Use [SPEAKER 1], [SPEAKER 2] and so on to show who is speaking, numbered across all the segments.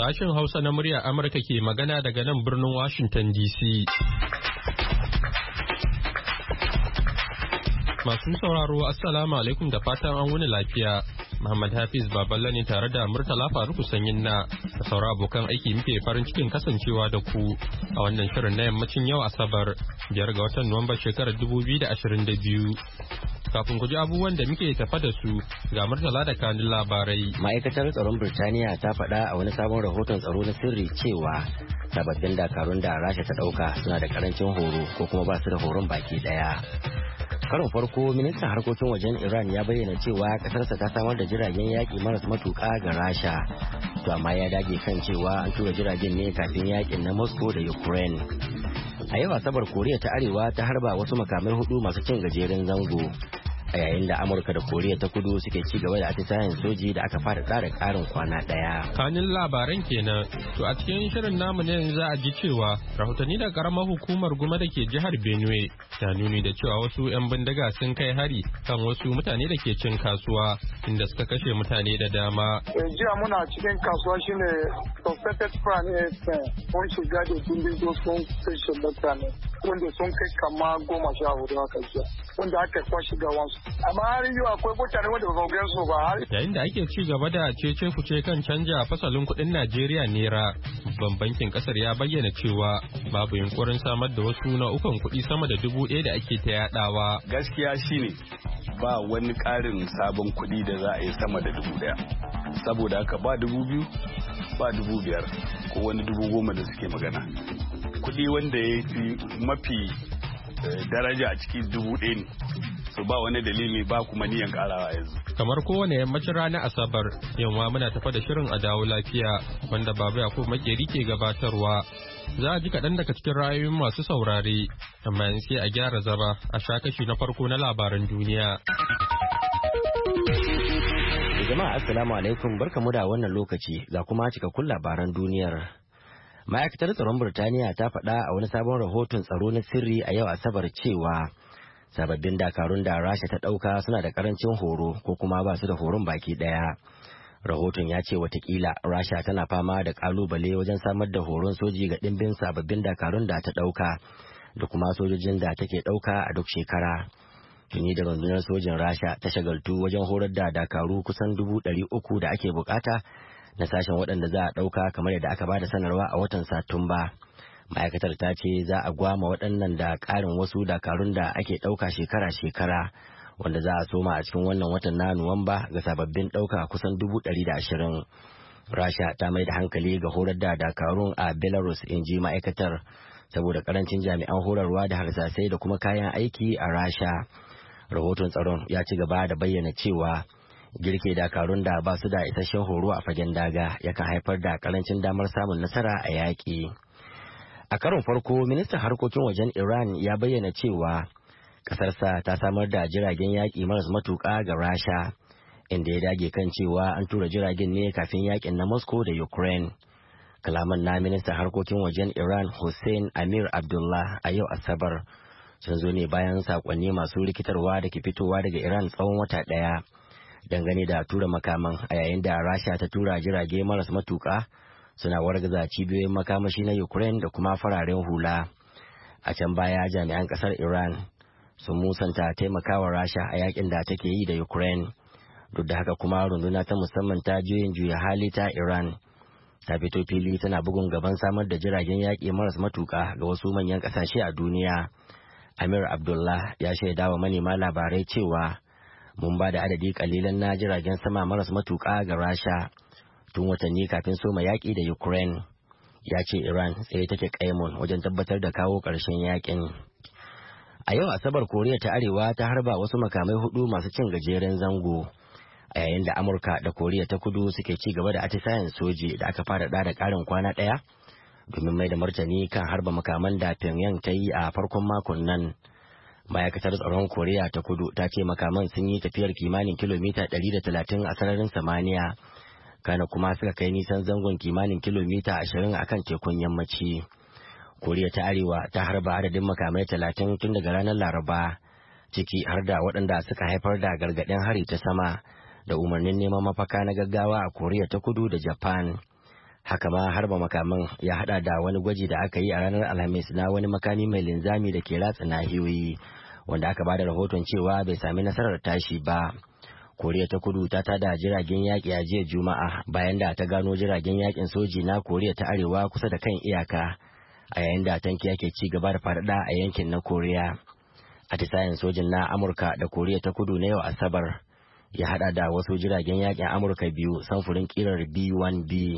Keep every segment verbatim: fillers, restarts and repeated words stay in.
[SPEAKER 1] Sashen Hausa na murya Amurka ke magana daga nan birnin Washington D C. Masu sauraro Assalamu alaikum da fatan an wuni lafiya. Muhammad Hafiz Baballa ne tare da Murtala Faruku Sanyin na da sauran abokan aiki muke farin cikin kasancewa da ku a wannan shirin na yammacin yau Asabar biyar ga watan Nuwamba shekarar dubu biyu da ashirin da biyu. Kafin ku ji abubuwan da muke tafa da su ga Murtala da kanin labarai.
[SPEAKER 2] Ma'aikatar tsaron Birtaniya ta faɗa a wani sabon rahoton tsaro na sirri cewa sababbin dakarun da Rasha ta ɗauka suna da karancin horo ko kuma ba su da horon baki ɗaya. Karon farko ministan harkokin wajen Iran ya bayyana cewa kasarsa ta samar da jiragen yaƙi maras matuƙa ga Rasha, to amma ya dage kan cewa an tura jiragen ne kafin yaƙin na Moscow da Ukraine. A yau Asabar Koriya ta Arewa ta harba wasu makamai hudu masu cin gajeren zango a yayin da Amurka da Koriya ta Kudu suke ci gaba da atisayen soji da aka fara tsara karin kwana daya.
[SPEAKER 1] Kanin labaran kenan. To a cikin shirin namu ne yanzu a ji cewa rahotanni da karamar hukumar Guma da ke jihar Benue ta nuni da cewa wasu 'yan bindiga sun kai hari kan wasu mutane da ke cin kasuwa inda suka kashe mutane da dama.
[SPEAKER 3] Jiya muna cikin kasuwa shine suspected crime A S N mun shiga da bindigo sun kashe mutane wanda sun kai kama goma sha hudu haka jiya wanda aka kwashi ga wasu. Amma har yi akwai mutane wanda ba gan su ba har.
[SPEAKER 1] Yayin da ake ci gaba da cece kuce kan canja fasalin kuɗin Najeriya naira, babban bankin kasar ya bayyana cewa babu yunkurin samar da wasu nau'ukan kuɗi sama da dubu ɗaya da ake ta yaɗawa.
[SPEAKER 4] Gaskiya shine ba wani ƙarin sabon kuɗi da za a yi sama da dubu ɗaya. Saboda haka ba dubu biyu ba dubu biyar ko wani dubu goma da suke magana. Kuɗi wanda ya fi mafi daraja a cikin dubu ɗaya ne. To ba wani dalili ba kuma niyan karawa yanzu.
[SPEAKER 1] Kamar kowane yammacin ranar Asabar, yamma muna tafa da shirin a dawo lafiya wanda Baba Yakub Makeri ke gabatarwa. Za a ji kaɗan daga cikin ra'ayoyin masu saurare, amma yanzu sai a gyara zama a sha kashi na farko na labaran duniya.
[SPEAKER 2] Jama'a assalamu alaikum, barkamu da wannan lokaci ga kuma cikakkun labaran duniyar. Ma'aikatar tsaron Birtaniya ta faɗa a wani sabon rahoton tsaro na sirri a yau Asabar cewa sababbin dakarun da Rasha ta ɗauka suna da karancin horo ko kuma ba su da horon baki ɗaya. Rahoton ya ce watakila Rasha tana fama da kalubale wajen samar da horon soji ga ɗimbin sababbin dakarun da ta ɗauka da kuma sojojin da take ɗauka a duk shekara. Tuni da rundunar sojin Rasha ta shagaltu wajen horar da dakaru kusan dubu ɗari uku da ake bukata na sashen waɗanda za a ɗauka kamar yadda aka ba da sanarwa a watan Satumba. Ma'aikatar ta ce za a gwama waɗannan da ƙarin wasu dakarun da ake ɗauka shekara-shekara wanda za a soma a cikin wannan watan na Nuwamba ga sababbin ɗauka kusan dubu ɗari da ashirin. Rasha ta mai da hankali ga horar da dakarun a Belarus, in ji ma'aikatar, saboda ƙarancin jami'an horarwa da harsasai da kuma kayan aiki a Rasha. Rahoton tsaron ya ci gaba da bayyana cewa girke dakarun da ba su da isasshen horo a fagen daga yakan haifar da ƙarancin damar samun nasara a yaƙi. A karon farko, ministan harkokin wajen Iran ya bayyana cewa ƙasarsa ta samar da jiragen yaƙi maras matuƙa ga Rasha, inda ya dage kan cewa an tura jiragen ne kafin yaƙin na Moscow da Ukraine. Kalaman na ministan harkokin wajen Iran Hussein Amir Abdullah a yau Asabar sun zo ne bayan saƙonni masu rikitarwa da ke fitowa daga Iran tsawon wata ɗaya dangane da tura makaman a yayin da Rasha ta tura jirage maras matuƙa suna wargaza cibiyoyin makamashi na Ukraine da kuma fararen hula. A can baya jami'an kasar Iran sun musanta taimakawa Rasha a yakin da take yi da Ukraine. Duk da haka kuma runduna ta musamman ta juyin juya hali ta Iran ta fito fili tana bugun gaban samar da jiragen yaƙi maras matuƙa ga wasu manyan ƙasashe a duniya. Amir Abdullah ya shaida wa manema labarai cewa mun ba da adadi kalilan na jiragen sama maras matuƙa ga Rasha tun watanni kafin soma yaƙi da Ukraine. Ya ce Iran tsaye take kaimun wajen tabbatar da kawo ƙarshen yaƙin. A yau Asabar Koriya ta Arewa ta harba wasu makamai hudu masu cin gajeren zango a yayin da Amurka da Koriya ta Kudu suke ci gaba da atisayen soji da aka fara da ƙarin kwana ɗaya domin mai da martani kan harba makaman da Pyongyang ta yi a farkon makon nan. Ma'aikatar tsaron Koriya ta Kudu ta ce makaman sun yi tafiyar kimanin kilomita ɗari da talatin a sararin samaniya. Kana kuma suka kai nisan zangon kimanin kilomita ashirin a kan tekun yammaci. Koriya ta Arewa ta harba adadin makamai talatin tun daga ranar Laraba, ciki har da waɗanda suka haifar da gargaɗin hari ta sama da umarnin neman mafaka na gaggawa a Koriya ta Kudu da Japan. Haka ma harba makaman ya hada da wani gwaji da aka yi a ranar Alhamis na wani makami mai linzami da ke ratsa nahiyoyi wanda aka bada rahoton cewa bai sami nasarar tashi ba. Koriya ta kudu ta tada jiragen yaƙi a jiya Juma'a bayan da ta gano jiragen yaƙin soji na Koriya ta Arewa kusa da kan iyaka a yayin da tanki yake ci gaba da faɗaɗa a yankin na Koriya. Atisayen sojin na Amurka da Koriya ta kudu na yau Asabar ya hada da wasu jiragen yaƙin Amurka biyu samfurin kirar B one B.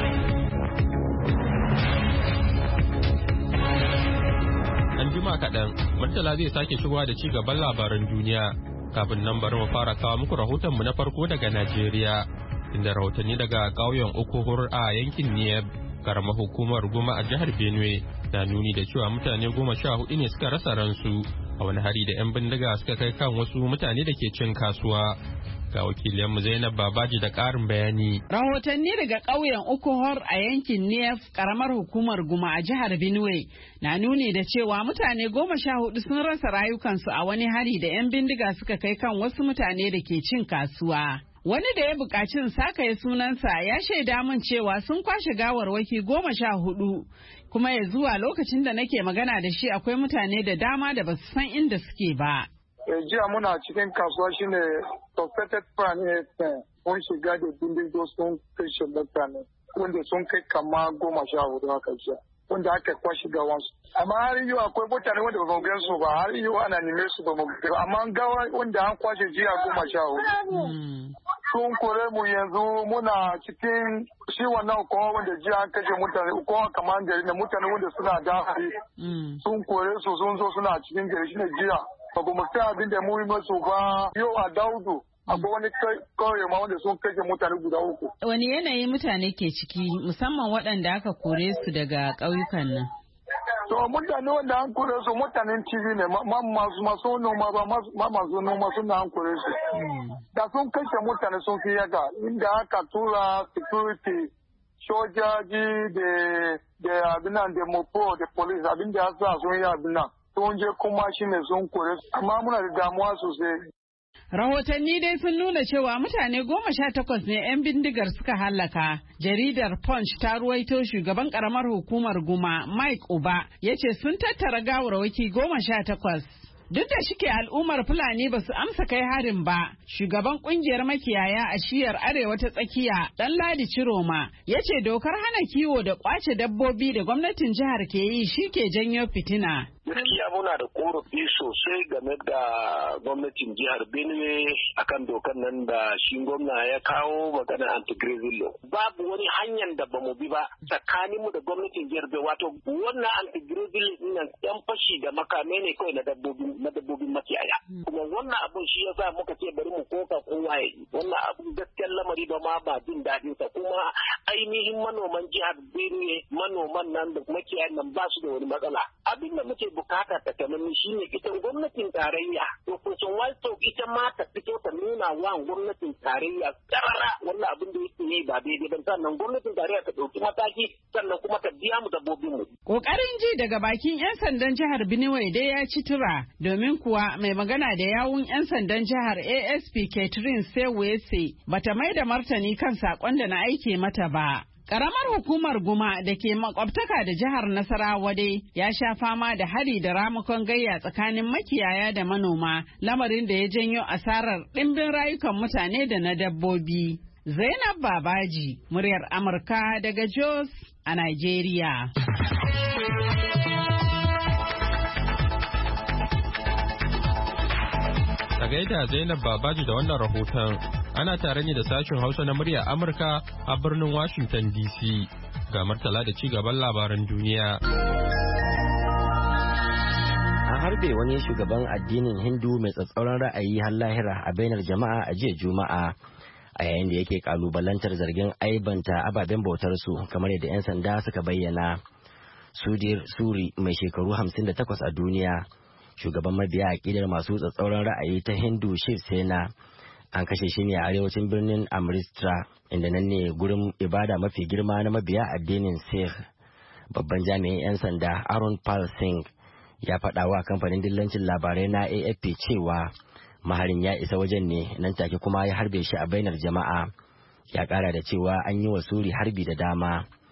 [SPEAKER 1] An jima kaɗan, Murtala zai sake shigowa da ci gaban labaran duniya. Kafin nan bari mu fara kawo muku rahotonmu na farko daga Najeriya, inda rahotanni daga ƙauyen Okohor a yankin Niyab, karamar hukumar Goma a jihar Benue, na nuni da cewa mutane goma sha hudu ne suka rasa ransu a wani hari da 'yan bindiga suka kai kan wasu mutane da ke cin kasuwa. Ga wakiliyanmu Zainab Babaji da ƙarin bayani.
[SPEAKER 5] Rahotanni daga ƙauyen Okohor a yankin Niyaf, ƙaramar hukumar Guma a jihar Benue, na nuni da cewa mutane goma sha hudu sun rasa rayukansu a wani hari da 'yan bindiga suka kai kan wasu mutane da ke cin kasuwa. Wani da ya buƙaci sakaye sunansa ya shaida min cewa sun kwashe gawarwaki goma sha hudu, kuma ya zuwa lokacin da nake magana da shi akwai mutane da dama da basu san inda suke ba.
[SPEAKER 3] Jiya muna cikin kasuwa shine suspected crime mun shiga da bindigo sun kashe mutane wanda sun kai kama goma sha hudu haka jiya wanda aka kwashi gawansu. Amma har yau akwai mutane wanda ba mu gan su ba, har yau ana nime su ba mu gan, amma gawa wanda an kwashe jiya goma sha hudu. Sun kore mu yanzu muna cikin shi wannan kowa wanda jiya an kashe mutane kowa kamar gari na mutane wanda suna da hari. Sun kore su sun zo suna cikin gari shine jiya. Ba mu sai abin da mu yi masu ba yau a Daudu. Akwai wani kauye ma wanda sun kashe mutane guda uku.
[SPEAKER 5] Wani yanayi mutane ke ciki musamman waɗanda aka kore su daga ƙauyukan nan?
[SPEAKER 3] To mutane wanda an kore su mutanen T V ne ma masu masu noma ba ma masu noma suna an kore su. Da sun kashe mutane sun fi yaga inda aka tura security sojaji da da abinan da mopo da police abin da ya sa sun yi abinan. Sun je kuma shi ne sun kore su amma muna da damuwa sosai.
[SPEAKER 5] Rahotanni dai sun nuna cewa mutane goma sha takwas ne 'yan bindigar suka hallaka. Jaridar Punch ta ruwaito shugaban karamar hukumar Guma Mike Uba ya ce sun tattara gawarwaki goma sha takwas. Duk da shike al'ummar Fulani ba su amsa kai harin ba, shugaban kungiyar makiyaya a shiyar arewa ta tsakiya Dan Ladi Ciroma ya ce dokar hana kiwo da kwace dabbobi da gwamnatin jihar ke yi shi ke janyo fitina.
[SPEAKER 6] Gaskiya muna da korafi sosai game da gwamnatin jihar Benue akan dokar nan da shi gwamna ya kawo magana anti-grazing law. Babu wani hanyar da bamu bi ba tsakanin mu da gwamnatin jihar Benue, wato wannan anti-grazing law nan yan fashi da makamai ne kawai na dabbobin na dabbobin makiyaya. Kuma wannan abun shi yasa muka ce bari mu koka kowa ya yi. Wannan abun gaskiyar lamari ba ma ba jin daɗin sa, kuma ainihin manoman jihar Benue manoman nan da makiyayan nan ba su da wani matsala. Abin da muke bukata ta tamanni shine ita gwamnatin tarayya lokacin wato ita ma ta fito ta nuna wa gwamnatin tarayya karara wannan abin da yake yi ba daidai ba, sannan gwamnatin tarayya ta dauki mataki sannan kuma ta biya mu dabbobin mu.
[SPEAKER 5] Kokarin ji daga bakin yan sandan jihar Benue dai ya ci tura, domin kuwa mai magana da yawun yan sandan jihar A S P Catherine Sewese bata mai da martani kan sakon da na aike mata ba. Karamar hukumar Guma da ke makwabtaka da jihar Nasarawa dai ya sha fama da hari da ramukan gayya tsakanin makiyaya da manoma, lamarin da ya janyo asarar ɗimbin rayukan mutane da na dabbobi. Zainab Babaji, muryar Amurka daga Jos a Nigeria.
[SPEAKER 1] A gaida Zainab Babaji da wannan rahoton, ana tare ne da sashen Hausa na murya Amurka a birnin Washington D C. Ga Murtala da ci gaban labaran duniya.
[SPEAKER 2] An harbe wani shugaban addinin Hindu mai tsatsauran ra'ayi har lahira a bainar jama'a a jiya Juma'a, a yayin da yake kalubalantar zargin aibanta ababen bautarsu kamar yadda 'yan sanda suka bayyana. Sudhir Suri mai shekaru hamsin da takwas a duniya, shugaban mabiya aƙidar masu tsatsauran ra'ayi ta Hindu Shiv Sena, an kashe shi ne a arewacin birnin Amritsar, inda nan ne gurin ibada mafi girma na mabiya addinin Sikh. Babban jami'in 'yan sanda Arun Pal Singh ya faɗa wa kamfanin dillancin labarai na A F P cewa maharin ya isa wajen ne nan take kuma ya harbe shi a bainar jama'a. Ya ƙara da cewa an yi wa Suri harbi da dama.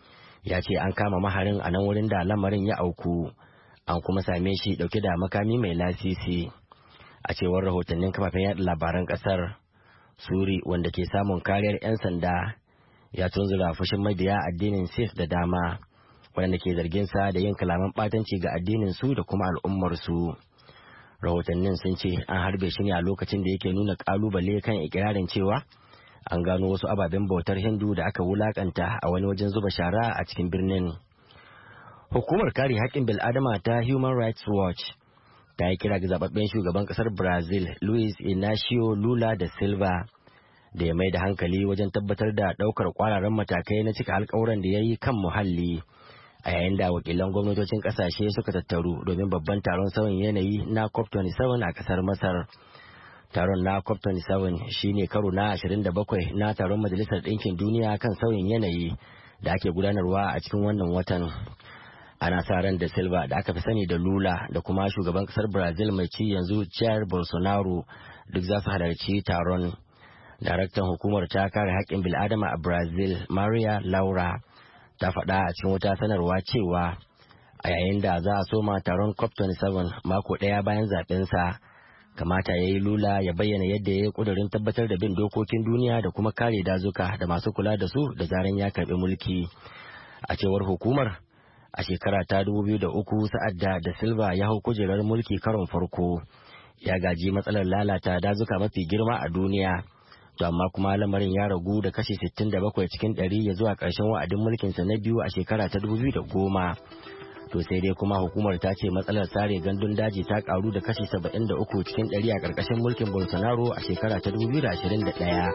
[SPEAKER 2] ya ce an kama maharin a nan wurin da lamarin ya auku, an kuma same shi dauke da makami mai lasisi. A cewar rahotannin kafafen yada labaran kasar, Suri, wanda ke samun kariyar 'yan sanda, ya tunzura fushin mabiya addinin Sikh da dama, waɗanda ke zargin sa da yin kalaman ɓatanci ga addinin su da kuma al'ummar su. Rahotannin sun ce an harbe shi ne a lokacin da yake nuna ƙalubale kan ikirarin cewa an gano wasu ababen bautar Hindu da aka wulakanta a wani wajen zuba shara a cikin birnin. Hukumar kare haƙƙin bil'adama ta Human Rights Watch ta yi kira ga zababben shugaban ƙasar Brazil Luiz Inacio Lula da Silva da ya mai da hankali wajen tabbatar da ɗaukar ƙwararren matakai na cika alƙawuran da ya yi kan muhalli, a yayin da wakilan gwamnatocin ƙasashe suka tattaru domin babban taron sauyin yanayi na COP twenty seven a ƙasar Masar. Taron na COP twenty seven shine karo na ashirin da bakwai na taron Majalisar Ɗinkin Duniya kan sauyin yanayi da ake gudanarwa a cikin wannan watan. Ana sa ran da Silva, da aka fi sani da Lula, da kuma shugaban ƙasar Brazil mai ci yanzu Jair Bolsonaro duk za su halarci taron. Daraktan hukumar ta kare haƙƙin bil'adama a Brazil, Maria Laura, ta faɗa a cikin wata sanarwa cewa a yayin da za a soma taron COP twenty seven mako ɗaya bayan zaɓensa, kamata ya yi Lula ya bayyana yadda ya yi ƙudurin tabbatar da bin dokokin duniya da kuma kare dazuka da masu kula da su da zaran ya karɓi mulki. A cewar hukumar, a shekara ta dubu biyu da uku, sa'ad da da Silva ya hau kujerar mulki karon farko, ya gaji matsalar lalata dazuka mafi girma a duniya. To amma kuma lamarin ya ragu da kashi sittin da bakwai cikin ɗari ya zuwa ƙarshen wa'adin mulkinsa na biyu a shekara ta dubu biyu da goma. To sai dai kuma hukumar ta ce matsalar sare gandun daji ta karu da kashi saba'in da uku cikin ɗari a ƙarƙashin mulkin Bolsonaro a shekara ta dubu biyu da ashirin da ɗaya.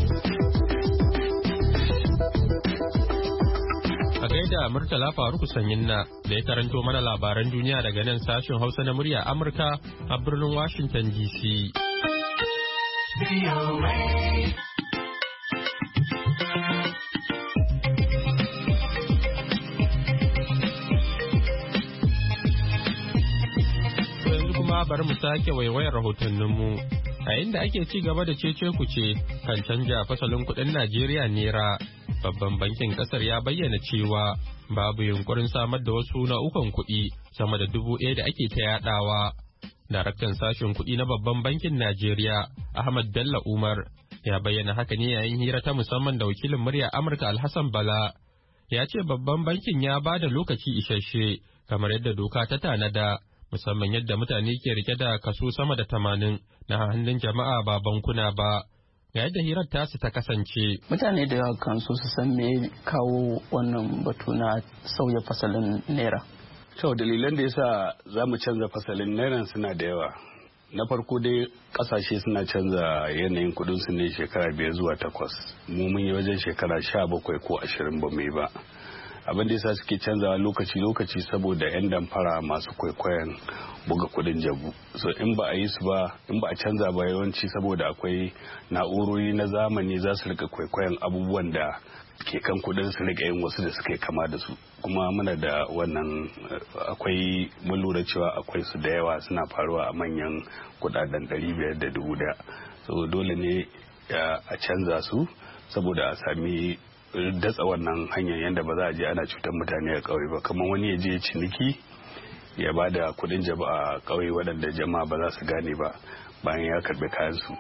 [SPEAKER 1] A gaida Murtala Faruku Sanyinna da ya karanto mana labaran duniya daga nan sashen Hausa na murya Amurka a birnin Washington D C. Yanzu kuma bari mu sake waiwayar rahotanninmu. A inda ake ci gaba da cece kuce kan canja fasalin kuɗin Najeriya naira, babban bankin ƙasar ya bayyana cewa babu yunkurin samar da wasu nau'ukan kuɗi sama da dubu ɗaya da ake ta yaɗawa. Daraktan sashen kuɗi na babban bankin Najeriya, Ahmad Bello Umar, ya bayyana haka ne yayin hira ta musamman da wakilin murya Amurka Alhassan Bala. Ya ce babban bankin ya ba da lokaci isasshe kamar yadda doka ta tanada, musamman yadda mutane ke rike da kaso sama da tamanin na hannun jama'a ba bankuna ba. Ga yadda hirar tasu ta kasance.
[SPEAKER 7] Mutane da yawa kan so su san me kawo wannan batu na sauya fasalin naira.
[SPEAKER 4] To dalilan da yasa za mu canza fasalin naira suna da yawa. Na farko dai kasashe suna canza yanayin kudin su ne shekara biyar zuwa takwas. Mu mun yi wajen shekara sha bakwai ko ashirin ba mu yi ba. Abin da yasa suke canzawa lokaci-lokaci saboda 'yan damfara masu kwaikwayon buga kudin jabu. So in ba a yi su ba, in ba a canza ba yawanci saboda akwai na'urori na zamani za su rika kwaikwayon abubuwan da ke kan kudin su rika yin wasu da suka kama da su. Kuma muna da wannan akwai mun lura cewa akwai su da yawa suna faruwa a manyan kudaden ɗari biyar da dubu daya. So dole ne a canza su saboda a sami datsa wannan hanyar yadda ba za a je ana cutar mutane a ƙauye ba, kamar wani ya je ciniki ya ba da kudin jaba a ƙauye waɗanda jama'a ba za su gane ba bayan ya karɓi kayansu.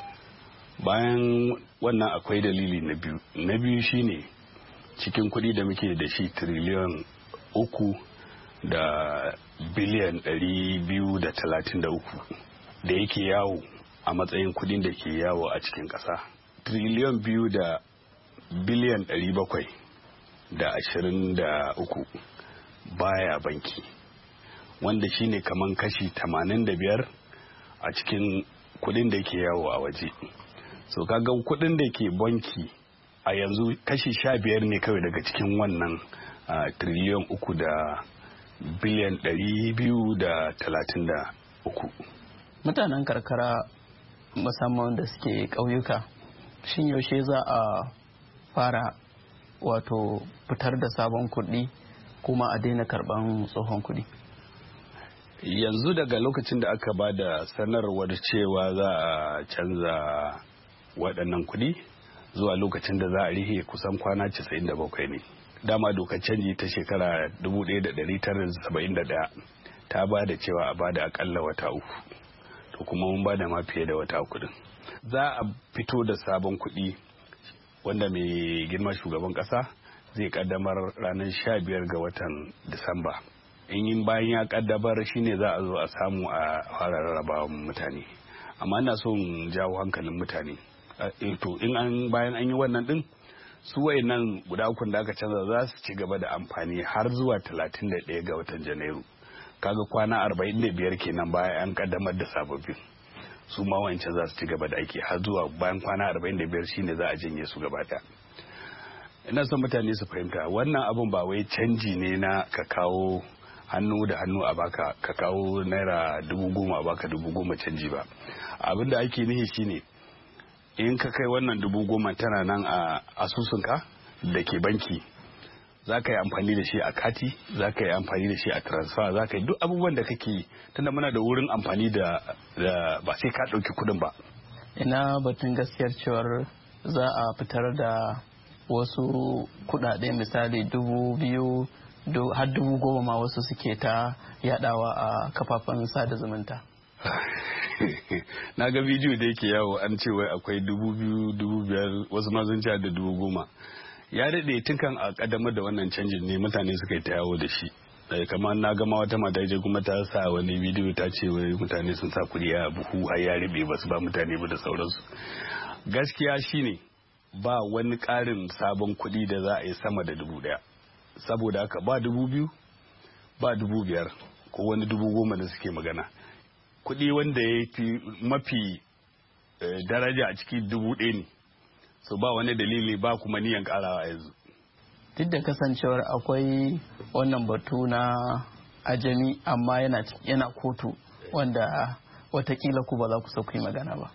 [SPEAKER 4] Bayan wannan akwai dalili na biyu na biyu shine cikin kuɗi da muke da shi tiriliyan uku da biliyan ɗari biyu da talatin da uku da yake yawo a matsayin kuɗin da ke yawo a cikin ƙasa, tiriliyan biyu da biliyan ɗari bakwai da ashirin da uku baya banki, wanda shine kaman kashi tamanin da biyar a cikin kudin da ke yawo a waje. So kaga kudin da ke banki a yanzu kashi sha biyar ne kawai daga cikin wannan triliyan uku da biliyan ɗari biyu da talatin da uku.
[SPEAKER 7] Mutanen karkara musamman da suke ƙauyuka, shin yaushe za a fara wato fitar da sabon kuɗi kuma a daina karɓan tsohon kuɗi?
[SPEAKER 4] Yanzu daga lokacin da aka ba da sanarwar cewa za a canza waɗannan kuɗi zuwa lokacin da za a rihe kusan kwana casa'in da bakwai ne. dama dokar canji ta shekara dubu ɗaya da ɗari tara da saba'in da ɗaya ta ba da cewa a bada akalla wata uku, to kuma mun bada ma fiye da wata uku din. Za a fito da sabon kuɗi wanda mai girma shugaban ƙasa zai kaddamar ranar sha biyar ga watan Disamba. In yin bayan ya kaddamar shine za a zo a samu a fara rarraba mutane. Amma ina so in jawo hankalin mutane. To in an bayan an yi wannan din, su wayannan guda uku da aka canza za su ci gaba da amfani har zuwa talatin da ɗaya ga watan Janairu. Kaga kwana arba'in da biyar kenan bayan an kaddamar da sababbin. Su ma wancan za su ci gaba da aiki har zuwa bayan kwana arba'in da biyar shine za a janye su gaba ɗaya. Ina son mutane su fahimta wannan abun ba wai canji ne na ka kawo hannu da hannu a baka ka kawo naira dubu goma a baka dubu goma canji ba. Abin da ake nihi shine in ka kai wannan dubu goma tana nan a asusunka da ke banki, za ka yi amfani da shi a kati, za ka yi amfani da shi a transfer, za ka yi duk abubuwan da kake, tunda muna da wurin amfani da ba sai ka ɗauki kuɗin ba.
[SPEAKER 7] Ina batun gaskiyar cewar za a fitar da wasu kuɗaɗe misali dubu biyu har dubu goma ma wasu suke ta yadawa a kafafen sada zumunta.
[SPEAKER 4] Na ga bidiyo da yake yawo an ce wai akwai dubu biyu dubu biyar wasu ma sun da dubu goma. Ya daɗe tun kan a ƙaddamar da wannan canjin ne mutane suka yi ta yawo da shi. Kamar na gama wata mata je kuma ta sa wani bidiyo ta ce wai mutane sun sa kuɗi a buhu har ya riɓe ba su ba mutane ba da sauransu. Gaskiya shine ba wani ƙarin sabon kuɗi da za a yi sama da dubu ɗaya. Saboda haka ba dubu biyu ba dubu biyar ko wani dubu goma da suke magana. Kuɗi wanda ya fi mafi daraja a cikin dubu ɗaya ne. So ba wani dalili ba kuma niyan karawa yanzu.
[SPEAKER 7] Duk da kasancewar akwai wannan batu na ajami amma yana yana kotu wanda watakila ku ba za ku so ku yi magana ba.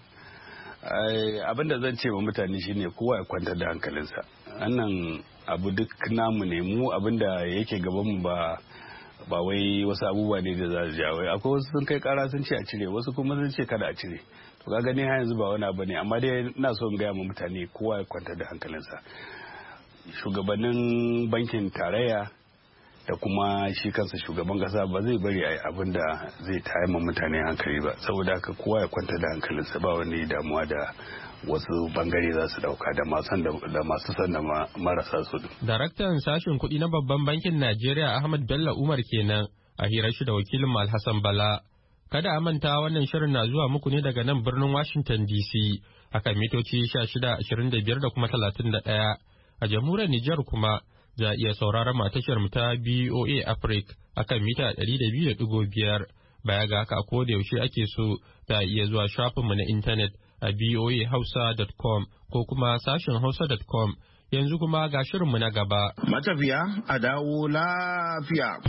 [SPEAKER 4] Abin da zan ce wa mutane shine kowa ya kwantar da hankalinsa. Annan abu duk namu ne, mu abin da yake gabanmu ba ba wai wasu abubuwa ne da za su jawo. Akwai wasu sun kai kara sun ce a cire, wasu kuma sun ce kada a cire. To ga gani har yanzu ba wani abu ne, amma dai ina so in gaya ma mutane kowa ya kwantar da hankalinsa. Shugabannin bankin tarayya da kuma shi kansa shugaban kasa ba zai bari a yi abin da zai tayar ma mutane hankali ba, saboda haka kowa ya kwantar da hankalinsa, ba wani damuwa da wasu bangare za su dauka da masu san da marasa su.
[SPEAKER 1] Daraktan sashen kuɗi na babban bankin Najeriya Ahmad Bello Umar kenan a hirar shi da wakilin Alhassan Bala. Kada a manta wannan shirin na zuwa muku ne daga nan birnin Washington D C akan mitoci sha shida, ashirin da biyar da kuma talatin da ɗaya. A jamhuriyar Nijar kuma za a iya sauraron matashar mu ta B O A Africa akan mita ɗari da biyu da ɗigo biyar. Baya ga haka ko da yaushe ake so za a iya zuwa shafinmu na intanet a b o a hausa dot com ko kuma sashin hausa dot com. Yanzu kuma ga shirinmu na gaba.
[SPEAKER 8] Matafiya a dawo lafiya.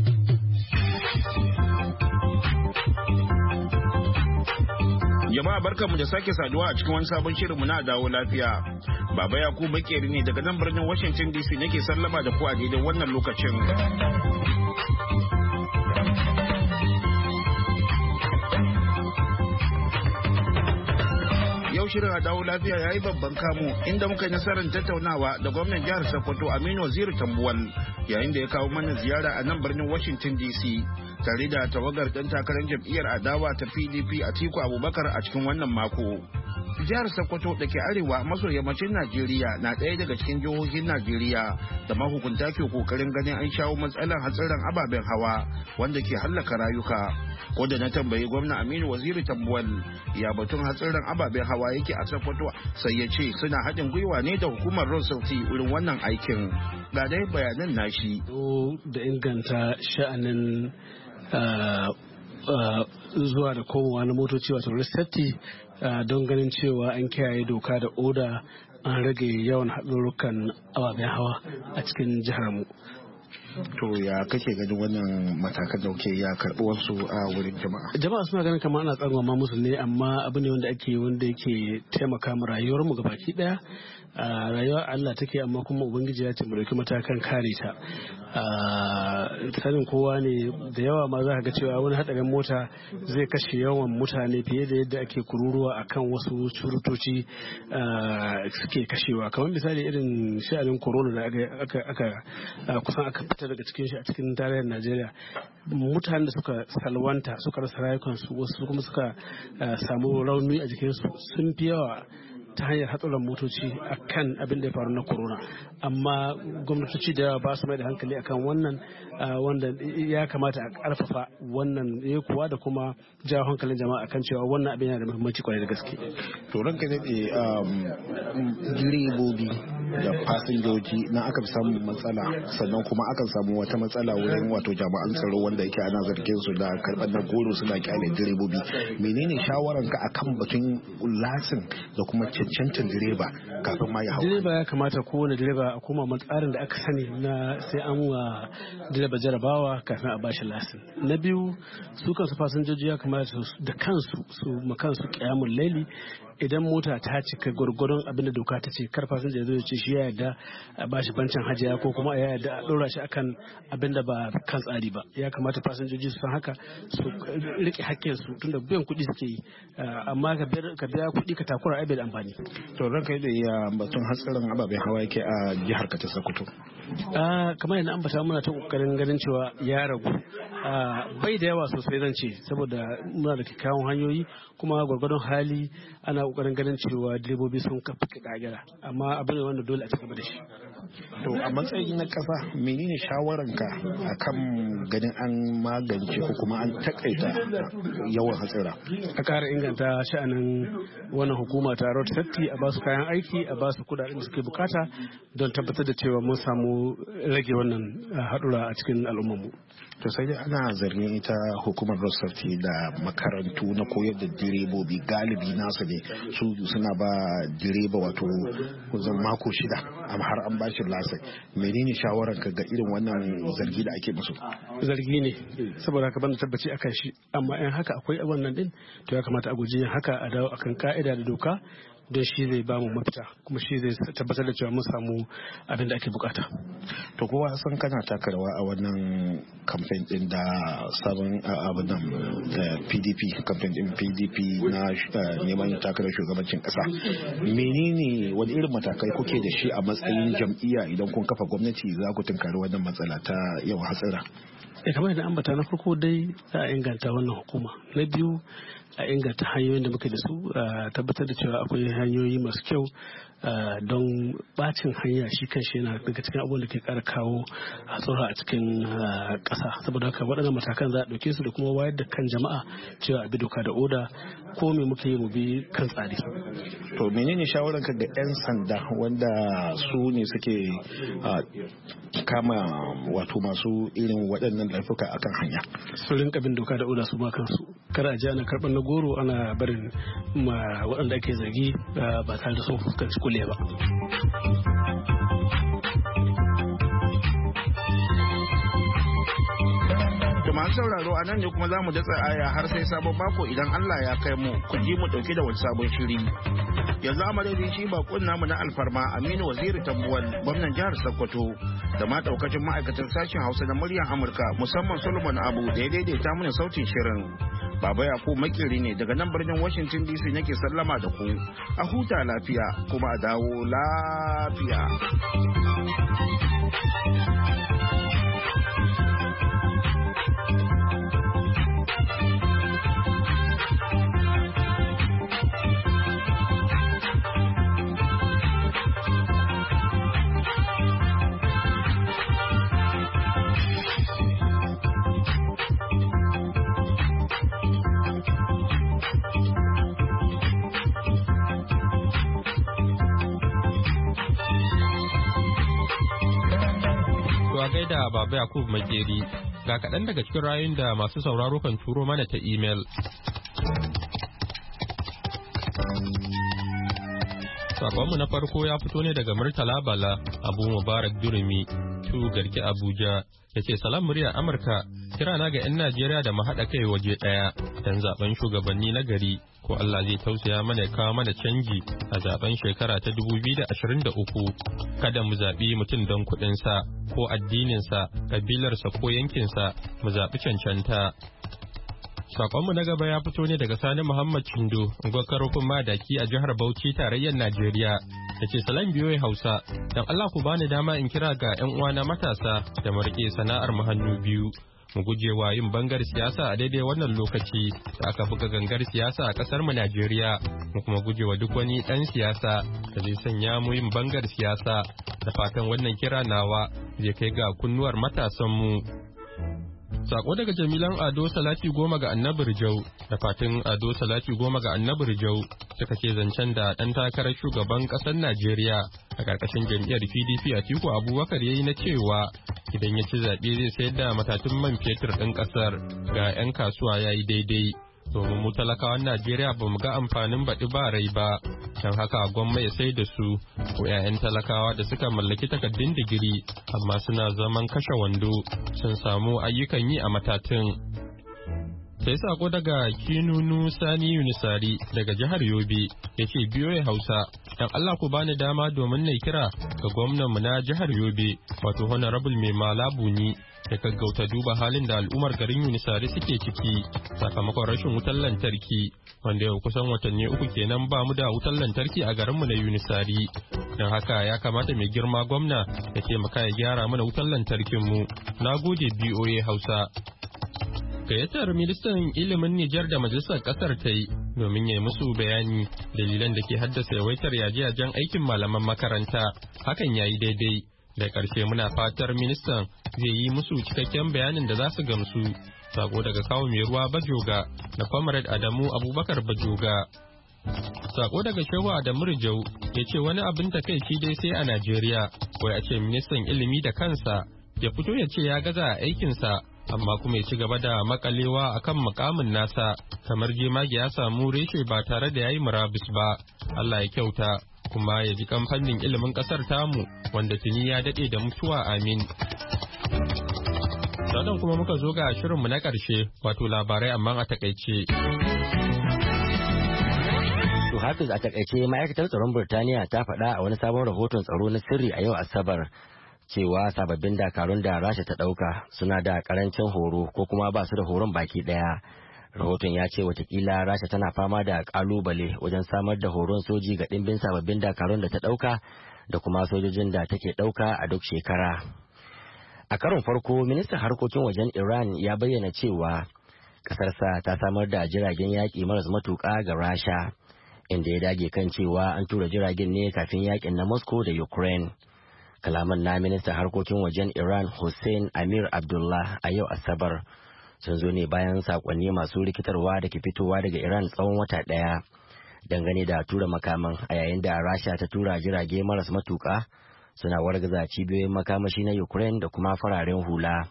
[SPEAKER 8] Jama'a barkanmu da sake saduwa a cikin wani sabon shirinmu na dawo lafiya. Baba Yakubu Bakeri ne daga nan birnin Washington D C nake sallama da ku a daidai wannan lokacin. Yau shirin a dawo lafiya ya yi babban kamo inda muka yi nasarar tattaunawa da gwamnan jihar Sokoto Aminu Waziri Tambuwal yayin da ya kawo mana ziyara a nan birnin Washington D C tare da tawagar ɗan takarar jam'iyyar adawa ta P D P Atiku Abubakar a cikin wannan mako. Jihar Sokoto da ke arewa maso yammacin Najeriya na ɗaya daga cikin jihohin Najeriya da mahukunta ke kokarin ganin an shawo matsalar hatsarin ababen hawa wanda ke hallaka rayuka. Ko da na tambayi gwamna Aminu Waziri Tambuwal ya batun hatsarin ababen hawa yake a Sokoto sai ya ce suna haɗin gwiwa ne da hukumar Road Safety wurin wannan aikin. Ga dai bayanan nashi.
[SPEAKER 9] Da inganta sha'anin zuwa da komowa na motoci wato road safety don ganin cewa an kiyaye doka da oda, an rage yawan haɗurrukan ababen hawa a cikin jihar mu.
[SPEAKER 8] To ya kake ganin wannan matakan da kuke ya karɓi wasu a wurin jama'a?
[SPEAKER 9] Jama'a suna ganin kamar ana tsangwama musu ne, amma abu ne wanda ake wanda yake taimaka mu rayuwar mu gabaki daya rayuwa Allah take amma kuma ubangiji ya ce mu dauki matakan kare ta. Sanin kowa ne da yawa ma za ka ga cewa wani hadarin mota zai kashe yawan mutane fiye da yadda ake kururuwa akan wasu curutoci suke kashewa, kamar misali irin sha'anin corona da aka kusan aka fita daga cikin shi a cikin tarayyar Najeriya. Mutanen da suka salwanta suka rasa rayukansu, wasu kuma suka samu rauni a jikinsu sun fi yawa ta hanyar hatsarin motoci a kan abin da ya faru na corona, amma gwamnatoci da yawa ba su mai da hankali akan wannan, wanda ya kamata a karfafa wannan ya kuwa da kuma jawo hankalin jama'a kan cewa wannan abin yana da muhimmanci kwarai da gaske.
[SPEAKER 8] To ranka daɗe, direbobi da fasinjoji na aka samu matsala, sannan kuma akan samu wata matsala wurin wato jami'an tsaro wanda yake ana zargin su da karɓar na goro suna kyale direbobi. Menene shawaranka akan batun lasin da kuma cancantan direba kafin ma ya hau?
[SPEAKER 9] Direba ya kamata kowane direba a koma matsarin da aka sani na sai an wa direba jarabawa kafin a bashi lasin. Na biyu, su kansu fasinjoji ya kamata da kansu su makansu kiyamun laili. Idan mota ta cika gwargwadon abin da doka ta ce, kar fasinja ya zo ya ce shi ya yarda a bashi bancin hajiya ko kuma ya yarda a ɗora shi akan abin da ba kan tsari ba. Ya kamata fasinjoji su san haka, su rike hakkin su tunda biyan kuɗi suke yi, amma ka biya kuɗi ka takura ai bai da amfani.
[SPEAKER 8] To ranka da ya batun hatsarin ababen hawa yake a jihar ka ta Sokoto?
[SPEAKER 9] Kamar yadda ambata muna ta kokarin ganin cewa ya ragu, bai da yawa sosai zan ce, saboda muna da kyakkyawan hanyoyi kuma gwargwadon hali ana kokarin ganin cewa direbobi sun kafa kagara, amma abin da wanda dole a cigaba da shi.
[SPEAKER 8] To a matsayin na kasa, menene shawaranka akan ganin an magance ko kuma an takaita yawan hatsara?
[SPEAKER 9] A ƙara inganta sha'anin wannan hukuma ta road safety, a basu kayan aiki, a basu kudaden da suke bukata don tabbatar da cewa mun samu rage wannan haɗura a cikin al'ummarmu.
[SPEAKER 8] To sai dai ana zargin ita hukumar road safety da makarantu na koyar da direbobi galibi nasu ne, su suna ba direba wato kusan mako shida amma har an bashi lasai. Menene shawaran ka ga irin wannan zargi da ake musu?
[SPEAKER 9] Zargi ne, saboda haka banda tabbaci akan shi, amma in haka akwai wannan din to ya kamata a guji yin haka, a dawo akan ka'ida da doka, don shi zai ba mu mafita kuma shi zai tabbatar da cewa mun samu abin da ake bukata.
[SPEAKER 8] To kowa san kana taka rawa a wannan kamfen din da sabon abin nan da P D P, kamfen din P D P na neman takarar shugabancin kasa. Menene wani irin matakai kuke da shi a matsayin jam'iyya idan kun kafa gwamnati za ku tunkari wannan matsala ta yawan hatsara?
[SPEAKER 9] Eh, kamar yadda ambata, na farko dai za a inganta wannan hukuma. Na biyu, a inganta hanyoyin da muke da su, a tabbatar da cewa akwai hanyoyi masu kyau, don bacin hanya shi kanshi yana daga cikin abubuwan da ke kara kawo hatsura a cikin ƙasa. Saboda haka waɗannan matakan za a ɗauke su da kuma wayar da kan jama'a cewa a bi doka da oda, ko me muke yi mu bi kan tsari.
[SPEAKER 8] To menene shawaran ka ga 'yan sanda wanda su ne suke kama wato masu irin waɗannan laifuka akan hanya?
[SPEAKER 9] Su rinka bin doka da oda su ma kansu. Kar a ji ana karɓar na goro ana barin ma waɗanda ake zargi ba tare da sun fuskanci kule ba.
[SPEAKER 8] Masu sauraro a nan ne kuma za mu datsa aya har sai sabon mako idan Allah ya kai mu, ku ji mu dauke da wani sabon shiri. Yanzu a madadin shi bakon namu na alfarma Aminu Waziri Tambuwal, gwamnan jihar Sokoto, da ma daukacin ma'aikatan sashen Hausa na muryar Amurka, musamman Solomon Abu da ya daidaita mana sautin shirin. Baba Yakubu Makiri ne daga nan birnin Washington D C nake sallama da ku. A huta lafiya kuma a dawo lafiya.
[SPEAKER 1] gaida Baba Yakubu Makeri, ga kaɗan daga cikin rayun da masu sauraro kan turo mana ta imel. Sakonmu na farko ya fito ne daga Murtala Bala Abu Mubarak Durumi, tu garki Abuja, ya ce salam murya Amurka, kirana ga 'yan Najeriya da mu haɗa kai waje ɗaya don zaben shugabanni na gari ko Allah zai tausaya mana ya kawo mana canji a zaben shekara ta dubu biyu da ashirin da uku. Kada mu zaɓi mutum don kuɗinsa ko addininsa, ƙabilarsa ko yankinsa, mu zaɓi cancanta. Sakonmu na gaba ya fito ne daga Sani Muhammad Chindo, unguwar Karofin Madaki a jihar Bauchi, tarayyar Najeriya. Da ce salam biyoyi Hausa, don Allah ku bani dama in kira ga 'yan uwana matasa da mu rike sana'ar mu hannu biyu. Mu guje wa yin bangar siyasa a daidai wannan lokaci da aka buga gangar siyasa a kasar mu Najeriya, mu kuma guje wa duk wani ɗan siyasa da zai sanya mu yin bangar siyasa. Da fatan wannan kira nawa zai kai ga kunnuwar matasan mu. Sako daga Jamilan Ado Salati goma ga Annabi Rijau, da fatan Ado Salati goma ga Annabi Rijau suka ce zancen da ɗan takarar shugaban ƙasar Najeriya a ƙarƙashin jam'iyyar P D P Atiku Abubakar ya yi na cewa idan ya ci zaɓe zai sayar da matatun man fetur ɗin ƙasar ga 'yan kasuwa ya yi daidai. Domin mu talakawan Najeriya ba mu ga amfanin baɗi ba rai ba, don haka gwamma ya sai da su ko 'ya'yan talakawa da suka mallaki takardun digiri amma suna zaman kashe wando sun samu ayyukan yi a matatun. Sai sako daga Kinunu Sani Yunisari daga jihar Yobe ya ce biyoyi Hausa, don Allah ku bani dama domin na kira ga gwamnanmu na jihar Yobe wato Honorable Mai Malabuni da gaggauta duba halin da al'ummar garin Yunisari suke ciki sakamakon rashin wutar lantarki wanda yau kusan watanni uku kenan ba mu da wutar lantarki a garinmu na Yunisari. Don haka ya kamata mai girma gwamna ya taimaka ya gyara mana wutar lantarkinmu. Na gode B O A Hausa. Gayyatar ministan ilimin Nijar da majalisar kasar ta yi domin ya yi musu bayani dalilan da ke haddasa yawaitar yaje-yajen aikin malaman makaranta hakan ya yi daidai. Da ƙarshe muna fatar ministan zai yi musu cikakken bayanin da za su gamsu. Sako daga kawo mai ruwa Bajoga da Comrade Adamu Abubakar Bajoga. Sako daga Shehu Adamu Rijau ya ce wani abin takaici dai sai a Najeriya wai a ce ministan ilimi da kansa ya fito ya ce ya gaza a aikinsa amma kuma ya ci gaba da makalewa akan mukamin nasa kamar jemage ya samu reshe ba tare da yayi murabus ba. Allah ya kyauta kuma ya ji kamfanin ilimin kasar tamu wanda tuni ya dade da mutuwa, amin. Sannan kuma muka zo ga shirinmu na ƙarshe wato labarai amma a takaice.
[SPEAKER 2] To Hafiz, a takaice ma'aikatar tsaron Burtaniya ta faɗa a wani sabon rahoton tsaro na sirri a yau Asabar cewa sababbin dakarun da Rasha ta ɗauka suna da karancin horo ko kuma ba su da horon baki ɗaya. Rahoton ya ce watakila Rasha tana fama da kalubale wajen samar da horon soji ga ɗimbin sababbin dakarun da ta ɗauka da kuma sojojin da take ɗauka a duk shekara. A karon farko, ministan harkokin wajen Iran ya bayyana cewa ƙasarsa ta samar da jiragen yaƙi maras matuƙa ga Rasha, inda ya dage kan cewa an tura jiragen ne kafin yaƙin na Moscow da Ukraine. Kalaman na ministan harkokin wajen Iran Hussein Amir Abdullah a yau Asabar sun zo ne bayan sakonni masu rikitarwa da ke fitowa daga Iran tsawon wata ɗaya dangane da tura makaman a yayin da Rasha ta tura jirage maras matuƙa suna wargaza cibiyoyin makamashi na Ukraine da kuma fararen hula.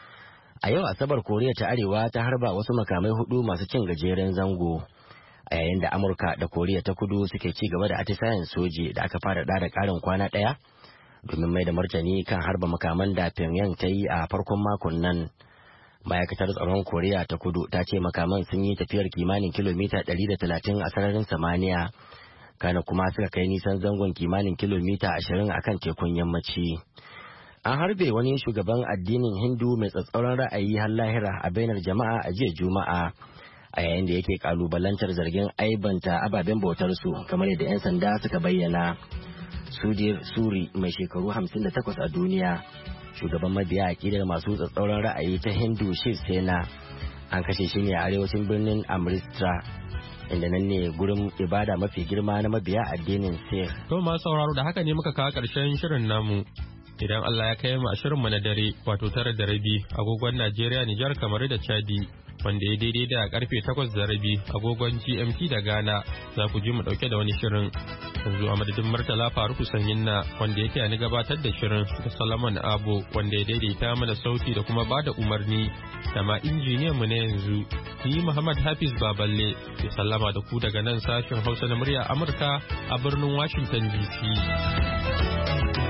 [SPEAKER 2] A yau Asabar Koriya ta Arewa ta harba wasu makamai hudu masu cin gajeren zango a yayin da Amurka da Koriya ta Kudu suke ci gaba da atisayen soji da aka fara da ƙarin kwana ɗaya domin mai da martani kan harba makaman da Pyongyang ta yi a farkon makon nan. Ma'aikatar tsaron Koriya ta Kudu ta ce makaman sun yi tafiyar kimanin kilomita ɗari da talatin a sararin samaniya, kana kuma suka kai nisan zangon kimanin kilomita ashirin a kan tekun yammaci. An harbe wani shugaban addinin Hindu mai tsatsauran ra'ayi har lahira a bainar jama'a a jiya Juma'a a yayin da yake kalubalantar zargin aibanta ababen bautarsu kamar yadda 'yan sanda suka bayyana. Sudir Suri mai shekaru hamsin da takwas a duniya, shugaban mabiya akidar masu tsatsauran ra'ayi ta Hindu Shiv Sena, an kashe shi ne a arewacin birnin Amritsar, inda nan ne gurin ibada mafi girma na mabiya addinin Sikh.
[SPEAKER 1] To masu sauraro da haka ne muka kawo ƙarshen shirin namu. Idan Allah ya kai mu a shirin mu na dare wato tara da rabi agogon Najeriya, Nijar, kamar da Chadi, wanda ya daidai da karfe takwas da rabi agogon G M T da Ghana, za ku ji mu dauke da wani shirin. Yanzu a madadin Murtala Faruku Sanyin na wanda yake ni gabatar da shirin da Solomon Abo wanda ya daidaita mana sauti da kuma bada umarni da ma injiniyan mu na yanzu. Ni Muhammad Hafiz Baballe ke sallama da ku daga nan sashen Hausa na murya Amurka a birnin Washington D C.